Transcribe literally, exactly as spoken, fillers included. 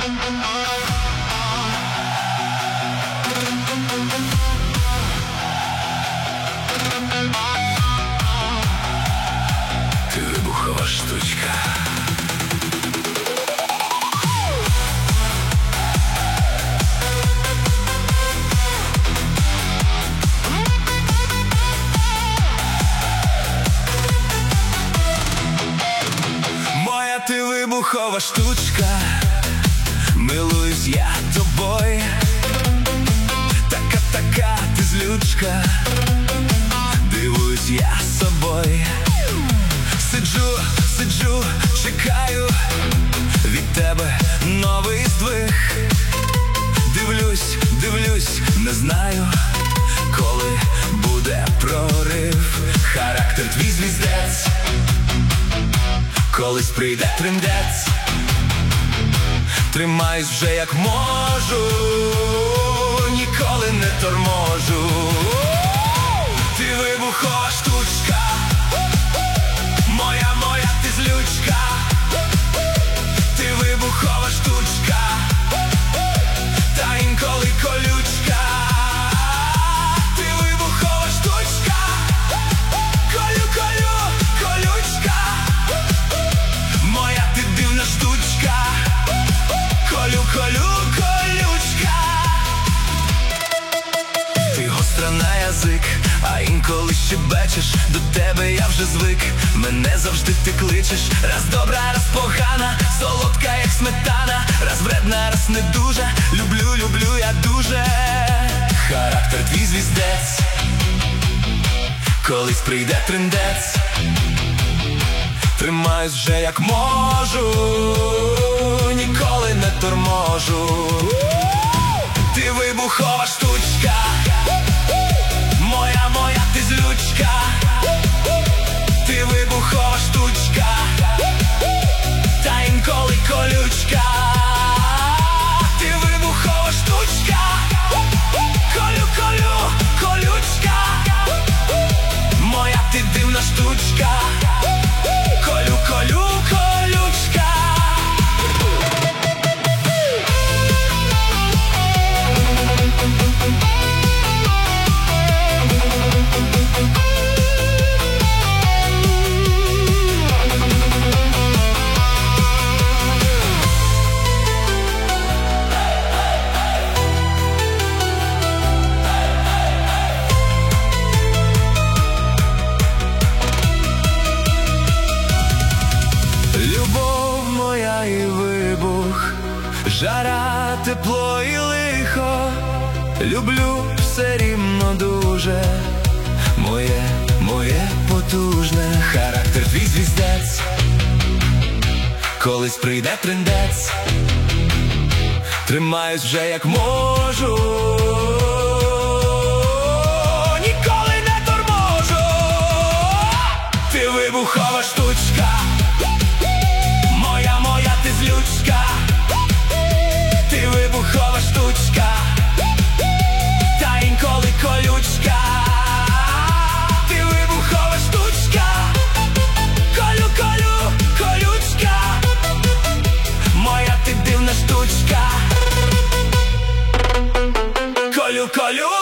Ти вибухова штучка. Моя ти вибухова штучка, милуюсь я тобою. Така-така ти злючка, дивуюсь я собою. Сиджу, сиджу, чекаю від тебе новий здвиг. Дивлюсь, дивлюсь, не знаю, коли буде прорив. Характер твій звіздець, колись прийде триндець. Тримаюсь вже як можу, ніколи не торможу. Ти вибухова штучка, моя, моя ти злючка. Ти вибухова штучка, та інколи колючка. Ти вибухова штучка, колю, колю, колючка. Моя ти дивна штучка, колю, колю, колючка. Ти гостра на язик, а інколи щебечеш. До тебе я вже звик, мене завжди ти кличеш. Раз добра, раз погана, солодка як сметана. Раз вредна, раз не дуже, люблю, люблю я дуже. Характер твій звіздець, колись прийде триндець. Тримаюсь вже як можу, ніколи не торможу. Ти вибухова штучка, моя, моя ти злючка. Ти вибухова штучка, та інколи колючка. Ти вибухова штучка, колю, колю, колючка. Моя ти дивна штучка, колю, колю, колючка. Любов моя і вибух, жара, тепло і лихо. Люблю все рівно дуже, моє, моє потужне. Характер твій звіздець, колись прийде триндець. Тримаюсь вже як можу, ніколи не торможу. Ти вибухова штучка, моя, моя ти злючка. Ти вибухова штучка, та інколи колючка. Ти вибухова штучка, колю, колю, колючка. Моя ти дивна штучка, колю, колю.